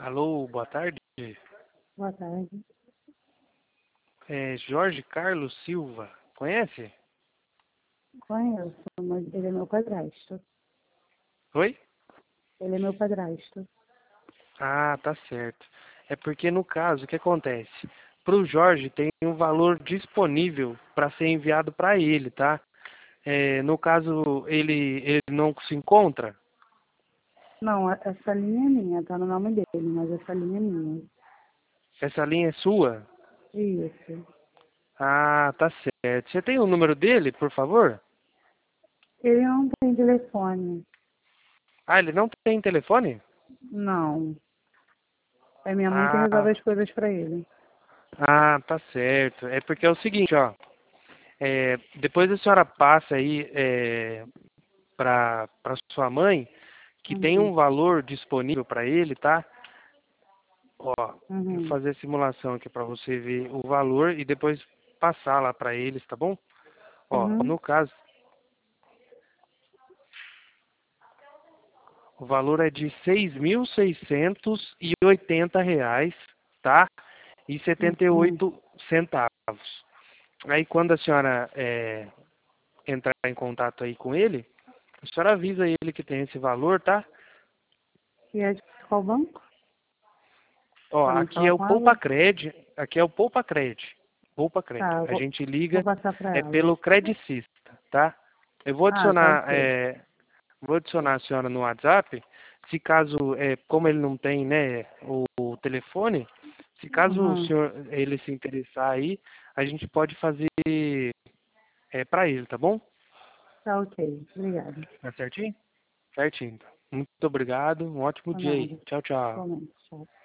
Alô, boa tarde. Boa tarde. É Jorge Carlos Silva. Conhece? Conheço, mas ele é meu padrasto. Oi? Ele é meu padrasto. Ah, tá certo. É porque no caso, o que acontece? Para o Jorge tem um valor disponível para ser enviado para ele, tá? No caso, ele não se encontra? Não, essa linha é minha, tá no nome dele, mas essa linha é minha. Essa linha é sua? Isso. Ah, tá certo. Você tem o número dele, por favor? Ele não tem telefone. Ah, ele não tem telefone? Não. É minha mãe que resolve Ah, as coisas pra ele. tá certo. É porque é o seguinte, ó. Depois a senhora passa aí para sua mãe, que tem Uhum. um valor disponível para ele, tá? Ó, vou Uhum. fazer a simulação aqui para você ver o valor e depois passar lá para eles, tá bom? Ó, Uhum. no caso, o valor é de R$ 6.680, tá? E setenta e Uhum. oito centavos. Aí quando a senhora entrar em contato aí com ele, a senhora avisa ele que tem esse valor, tá? E é de qual banco? Ó, Pra mim aqui falar é o com ela? Poupa Cred, aqui é o Poupa Cred. Poupa Cred. Tá, A gente vou liga passar pra ela. pelo Credicista, tá? Eu Ah, tá ok. vou adicionar a senhora no WhatsApp, se caso, como ele não tem, né, o telefone, se caso o Uhum. senhor, ele se interessar aí, a gente pode fazer para ele, tá bom? Tá ok. Obrigada. Tá certinho? Certinho. Então. Muito obrigado, um ótimo Por dia aí. nada. Tchau, tchau. Igualmente. Tchau.